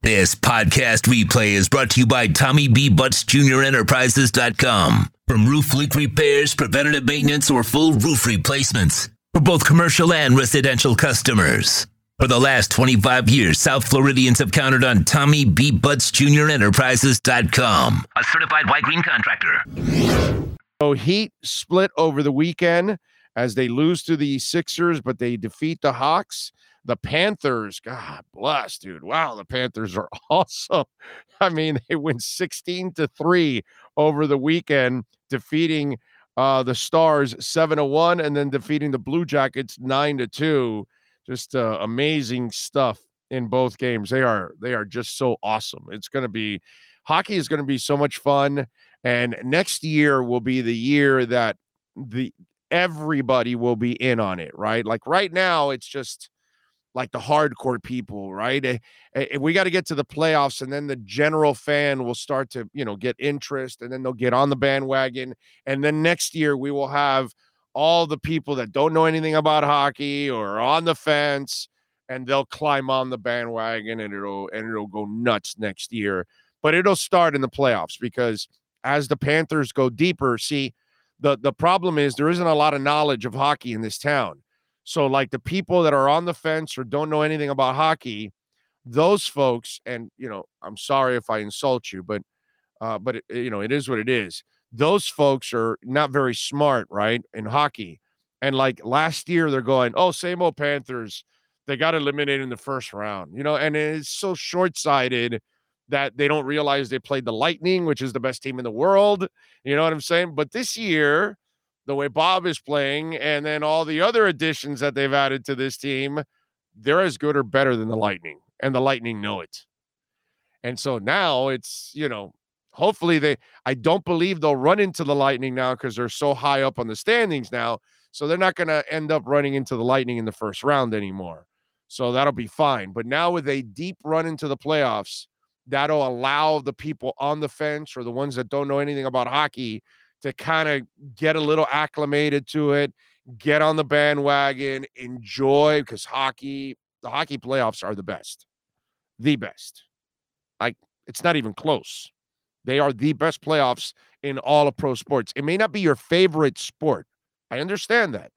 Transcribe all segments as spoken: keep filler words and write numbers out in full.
This podcast replay is brought to you by Tommy B. Butts Junior Enterprises dot com. From roof leak repairs, preventative maintenance, or full roof replacements for both commercial and residential customers. For the last twenty-five years, South Floridians have counted on Tommy B. Butts Junior Enterprises dot com, a certified white green contractor. So Heat split over the weekend as they lose to the Sixers, but they defeat the Hawks. The Panthers, God bless, dude. Wow, the Panthers are awesome. I mean, they win sixteen to three over the weekend, defeating uh, the Stars seven to one, and then defeating the Blue Jackets nine to two. Just uh, amazing stuff in both games. They are they are just so awesome. It's going to be hockey is going to be so much fun, and next year will be the year that the everybody will be in on it, right? Like right now, it's just like the hardcore people, right? Uh, uh, we got to get to the playoffs, and then the general fan will start to, you know, get interest, and then they'll get on the bandwagon. And then next year we will have all the people that don't know anything about hockey or are on the fence, and they'll climb on the bandwagon, and it'll and it'll go nuts next year. But it'll start in the playoffs, because as the Panthers go deeper, see, the the problem is there isn't a lot of knowledge of hockey in this town. So like the people that are on the fence or don't know anything about hockey, those folks, and, you know, I'm sorry if I insult you, but, uh, but it, you know, it is what it is. Those folks are not very smart, right, in hockey. And like last year, they're going, oh, same old Panthers. They got eliminated in the first round, you know, and it's so short-sighted that they don't realize they played the Lightning, which is the best team in the world. You know what I'm saying? But this year, the way Bob is playing, and then all the other additions that they've added to this team, they're as good or better than the Lightning, and the Lightning know it. And so now it's, you know, hopefully they, I don't believe they'll run into the Lightning now because they're so high up on the standings now. So they're not going to end up running into the Lightning in the first round anymore. So that'll be fine. But now with a deep run into the playoffs, that'll allow the people on the fence or the ones that don't know anything about hockey to kind of get a little acclimated to it, get on the bandwagon, enjoy, because hockey, the hockey playoffs are the best, the best. Like, it's not even close. They are the best playoffs in all of pro sports. It may not be your favorite sport. I understand that.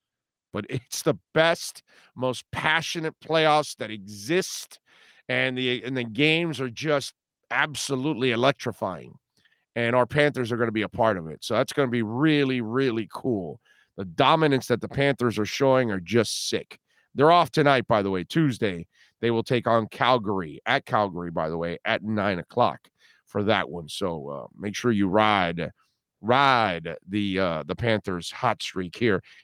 But it's the best, most passionate playoffs that exist, and the and the games are just absolutely electrifying. And our Panthers are going to be a part of it. So that's going to be really, really cool. The dominance that the Panthers are showing are just sick. They're off tonight, by the way, Tuesday. They will take on Calgary, at Calgary, by the way, at nine o'clock for that one. So uh, make sure you ride, ride the uh, the Panthers hot streak here